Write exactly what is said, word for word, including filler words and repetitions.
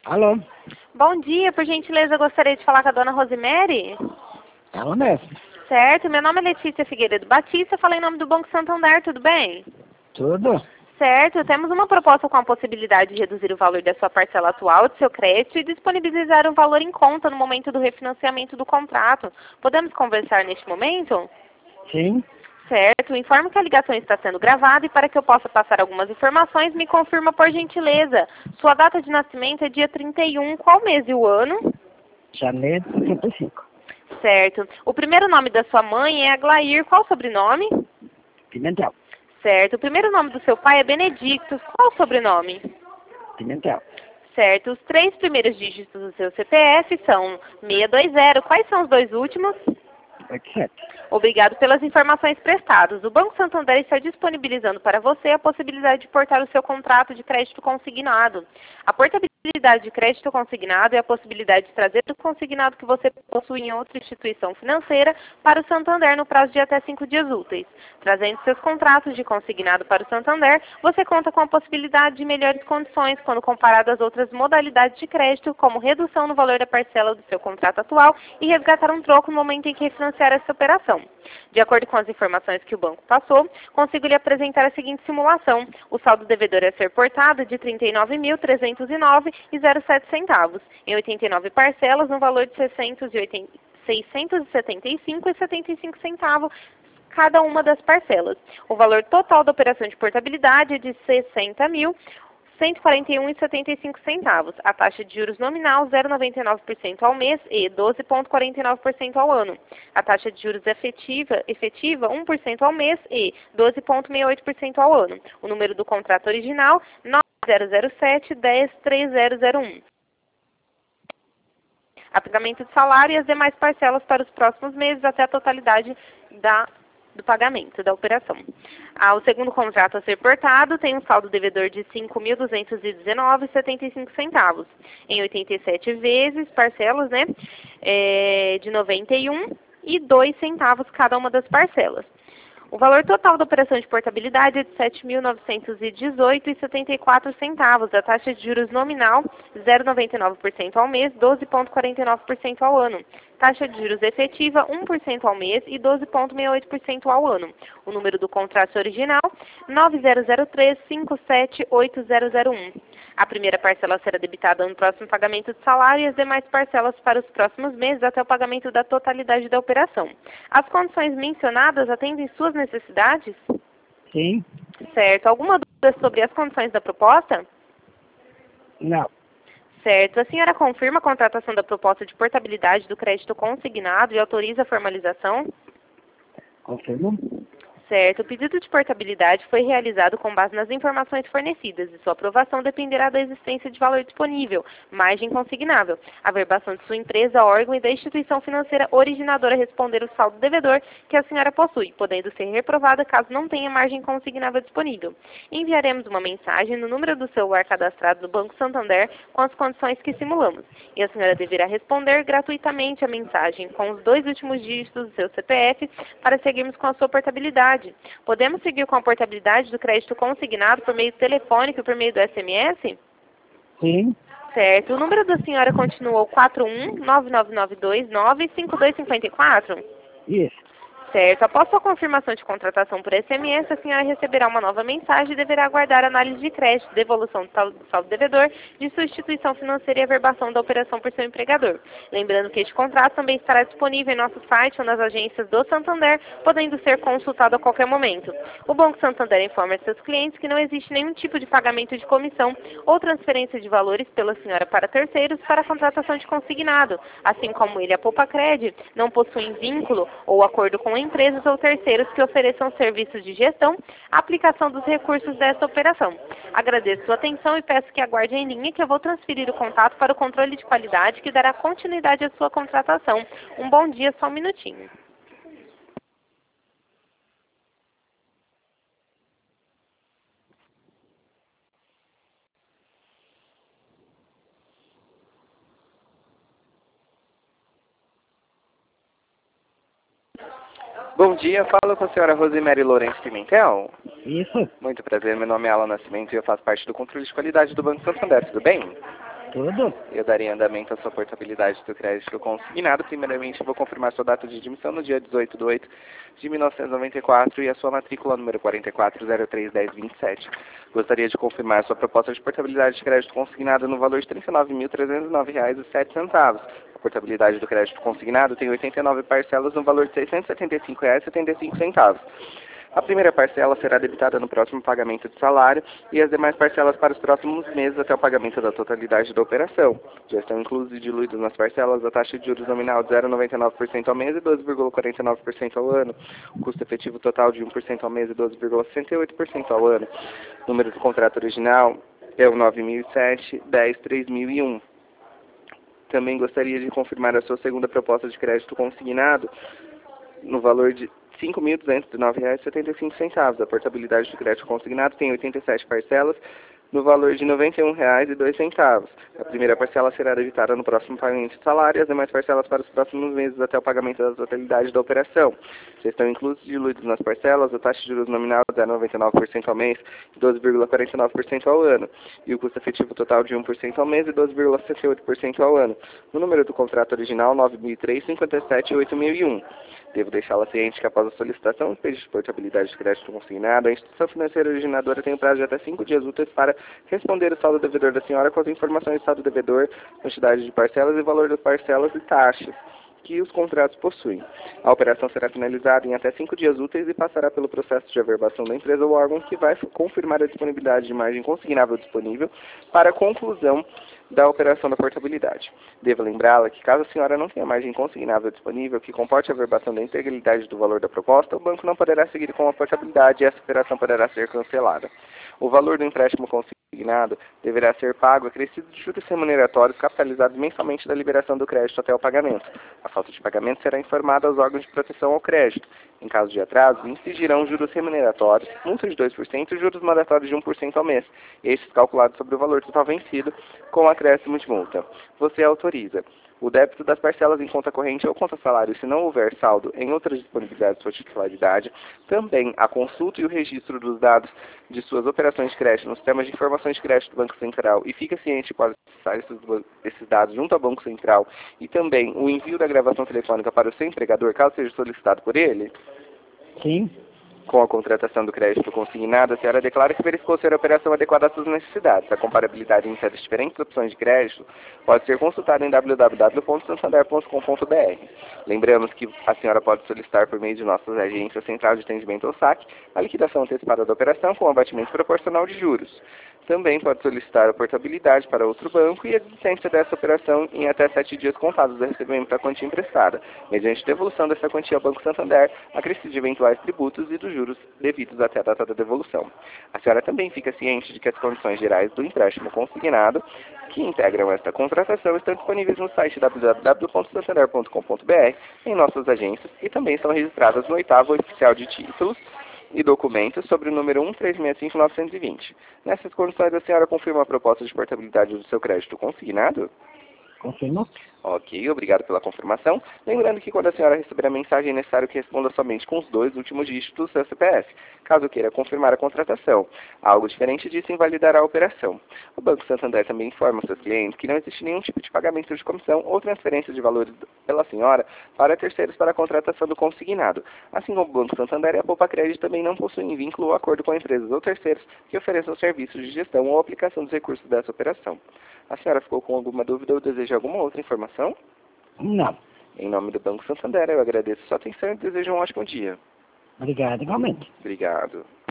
Alô? Bom dia, por gentileza, eu gostaria de falar com a dona Rosemary. Ela mesmo. Certo, meu nome é Letícia Figueiredo Batista, falei em nome do Banco Santander, tudo bem? Tudo? Certo, temos uma proposta com a possibilidade de reduzir o valor da sua parcela atual de seu crédito e disponibilizar um valor em conta no momento do refinanciamento do contrato. Podemos conversar neste momento? Sim. Certo, informo que a ligação está sendo gravada e para que eu possa passar algumas informações, me confirma por gentileza. Sua data de nascimento é dia trinta e um, qual mês e o ano? Janeiro de setenta e cinco. Certo. O primeiro nome da sua mãe é Aglair, qual o sobrenome? Pimentel. Certo. O primeiro nome do seu pai é Benedicto, qual o sobrenome? Pimentel. Certo. Os três primeiros dígitos do seu C P F são seiscentos e vinte. Quais são os dois últimos? oitenta e sete. Obrigado pelas informações prestadas. O Banco Santander está disponibilizando para você a possibilidade de portar o seu contrato de crédito consignado. A portabilidade de crédito consignado é a possibilidade de trazer o consignado que você possui em outra instituição financeira para o Santander no prazo de até cinco dias úteis. Trazendo seus contratos de consignado para o Santander, você conta com a possibilidade de melhores condições quando comparado às outras modalidades de crédito, como redução no valor da parcela do seu contrato atual e resgatar um troco no momento em que refinanciar essa operação. De acordo com as informações que o banco passou, consigo lhe apresentar a seguinte simulação. O saldo devedor a ser portado é de trinta e nove mil, trezentos e nove reais e zero sete centavos, em oitenta e nove parcelas, no valor de seiscentos e setenta e cinco reais e setenta e cinco centavos cada uma das parcelas. O valor total da operação de portabilidade é de sessenta mil, cento e quarenta e um reais e setenta e cinco centavos. A taxa de juros nominal zero vírgula noventa e nove por cento ao mês e doze vírgula quarenta e nove por cento ao ano. A taxa de juros efetiva, efetiva um por cento ao mês e doze vírgula sessenta e oito por cento ao ano. O número do contrato original nove zero zero sete, dez, três zero zero um. A pagamento de salário e as demais parcelas para os próximos meses até a totalidade da do pagamento da operação. Ah, o segundo contrato a ser portado tem um saldo devedor de cinco mil duzentos e dezenove reais e setenta e cinco centavos, em oitenta e sete vezes, parcelas, né, é, de noventa e um e dois centavos cada uma das parcelas. O valor total da operação de portabilidade é de sete mil novecentos e dezoito reais e setenta e quatro centavos. A taxa de juros nominal zero vírgula noventa e nove por cento ao mês, doze vírgula quarenta e nove por cento ao ano. Taxa de juros efetiva um por cento ao mês e doze vírgula sessenta e oito por cento ao ano. O número do contrato original nove zero zero três, cinco sete oito zero zero um. A primeira parcela será debitada no próximo pagamento de salário e as demais parcelas para os próximos meses até o pagamento da totalidade da operação. As condições mencionadas atendem suas necessidades? Sim. Certo. Alguma dúvida sobre as condições da proposta? Não. Certo. A senhora confirma a contratação da proposta de portabilidade do crédito consignado e autoriza a formalização? Confirmo. Certo. O pedido de portabilidade foi realizado com base nas informações fornecidas e sua aprovação dependerá da existência de valor disponível, margem consignável, a verbação de sua empresa, órgão e da instituição financeira originadora responder o saldo devedor que a senhora possui, podendo ser reprovada caso não tenha margem consignável disponível. Enviaremos uma mensagem no número do celular cadastrado do Banco Santander com as condições que simulamos, e a senhora deverá responder gratuitamente a mensagem com os dois últimos dígitos do seu C P F para seguirmos com a sua portabilidade. Podemos seguir com a portabilidade do crédito consignado por meio telefônico e por meio do S M S? Sim. Certo. O número da senhora continuou quatro um nove nove nove dois nove cinco dois cinco quatro? Isso. Certo. Após sua confirmação de contratação por S M S, a senhora receberá uma nova mensagem e deverá aguardar análise de crédito, devolução do saldo, do saldo devedor, de sua instituição financeira e averbação da operação por seu empregador. Lembrando que este contrato também estará disponível em nosso site ou nas agências do Santander, podendo ser consultado a qualquer momento. O Banco Santander informa a seus clientes que não existe nenhum tipo de pagamento de comissão ou transferência de valores pela senhora para terceiros para a contratação de consignado, assim como ele, a Poupa-Cred, não possuem vínculo ou acordo com empresas ou terceiros que ofereçam serviços de gestão, a aplicação dos recursos desta operação. Agradeço sua atenção e peço que aguarde em linha que eu vou transferir o contato para o controle de qualidade que dará continuidade à sua contratação. Um bom dia, só um minutinho. Bom dia, falo com a senhora Rosemary Lourenço Pimentel. Isso. Muito prazer, meu nome é Alan Nascimento e eu faço parte do controle de qualidade do Banco Santander, tudo bem? Tudo? Eu daria andamento à sua portabilidade do crédito consignado. Primeiramente, vou confirmar sua data de admissão no dia dezoito de oito de mil novecentos e noventa e quatro e a sua matrícula número quarenta e quatro zero três um zero dois sete. Gostaria de confirmar a sua proposta de portabilidade de crédito consignado no valor de trinta e nove mil trezentos e nove reais e sete centavos. A portabilidade do crédito consignado tem oitenta e nove parcelas no valor de seiscentos e setenta e cinco reais e setenta e cinco centavos. A primeira parcela será debitada no próximo pagamento de salário e as demais parcelas para os próximos meses até o pagamento da totalidade da operação. Já estão inclusos e diluídos nas parcelas a taxa de juros nominal de zero vírgula noventa e nove por cento ao mês e doze vírgula quarenta e nove por cento ao ano. O custo efetivo total de um por cento ao mês e doze vírgula sessenta e oito por cento ao ano. O número do contrato original é o nove mil e sete, dez, três mil e um. Também gostaria de confirmar a sua segunda proposta de crédito consignado no valor de cinco mil duzentos e nove reais e setenta e cinco centavos. A portabilidade do crédito consignado tem oitenta e sete parcelas no valor de noventa e um reais e dois centavos. A primeira parcela será debitada no próximo pagamento de salário e as demais parcelas para os próximos meses até o pagamento da totalidade da operação. Já estão inclusos e diluídos nas parcelas a taxa de juros nominal de zero vírgula noventa e nove por cento ao mês e doze vírgula quarenta e nove por cento ao ano. E o custo efetivo total de um por cento ao mês e doze vírgula sessenta e oito por cento ao ano. O número do contrato original nove mil e três, cinquenta e sete, oito mil e um. Devo deixá-la ciente que após a solicitação do pedido de portabilidade de crédito consignado, a instituição financeira originadora tem um prazo de até cinco dias úteis para responder o saldo devedor da senhora com as informações do saldo devedor, quantidade de parcelas e valor das parcelas e taxas que os contratos possuem. A operação será finalizada em até cinco dias úteis e passará pelo processo de averbação da empresa ou órgão que vai confirmar a disponibilidade de margem consignável disponível para a conclusão da operação da portabilidade. Devo lembrá-la que caso a senhora não tenha margem consignável disponível que comporte a averbação da integralidade do valor da proposta, o banco não poderá seguir com a portabilidade e essa operação poderá ser cancelada. O valor do empréstimo consignado deverá ser pago acrescido de juros remuneratórios capitalizados mensalmente da liberação do crédito até o pagamento. A falta de pagamento será informada aos órgãos de proteção ao crédito. Em caso de atraso, incidirão juros remuneratórios, multa de dois por cento e juros mandatórios de um por cento ao mês, estes calculados sobre o valor total vencido com acréscimo de multa. Você autoriza o débito das parcelas em conta corrente ou conta salário, se não houver saldo em outras disponibilidades de sua titularidade, também a consulta e o registro dos dados de suas operações de crédito nos sistemas de informações de crédito do Banco Central e fica ciente para acessar esses, esses dados junto ao Banco Central e também o envio da gravação telefônica para o seu empregador, caso seja solicitado por ele? Sim. Com a contratação do crédito consignado, a senhora declara que verificou ser a operação adequada às suas necessidades. A comparabilidade entre as diferentes opções de crédito pode ser consultada em w w w ponto santander ponto com ponto b r. Lembramos que a senhora pode solicitar por meio de nossas agências Central de Atendimento ao Saque a liquidação antecipada da operação com abatimento proporcional de juros. Também pode solicitar a portabilidade para outro banco e a desistência dessa operação em até sete dias contados do recebimento da quantia emprestada, mediante devolução dessa quantia ao Banco Santander, acrescido de eventuais tributos e dos juros devidos até a data da devolução. A senhora também fica ciente de que as condições gerais do empréstimo consignado, que integram esta contratação, estão disponíveis no site w w w ponto santander ponto com ponto b r, em nossas agências, e também são registradas no oitavo Oficial de Títulos e documentos sobre o número um três seis cinco nove dois zero. Nessas condições, a senhora confirma a proposta de portabilidade do seu crédito consignado? Confirmo. Ok, obrigado pela confirmação. Lembrando que quando a senhora receber a mensagem é necessário que responda somente com os dois últimos dígitos do seu C P F, caso queira confirmar a contratação. Algo diferente disso invalidará a operação. O Banco Santander também informa seus clientes que não existe nenhum tipo de pagamento de comissão ou transferência de valores pela senhora para terceiros para a contratação do consignado. Assim como o Banco Santander e a Poupa Crédito também não possuem vínculo ou acordo com empresas ou terceiros que ofereçam serviços de gestão ou aplicação dos recursos dessa operação. A senhora ficou com alguma dúvida ou deseja alguma outra informação? Não. Em nome do Banco Santander, eu agradeço a sua atenção e desejo um ótimo dia. Obrigado, igualmente. Obrigado.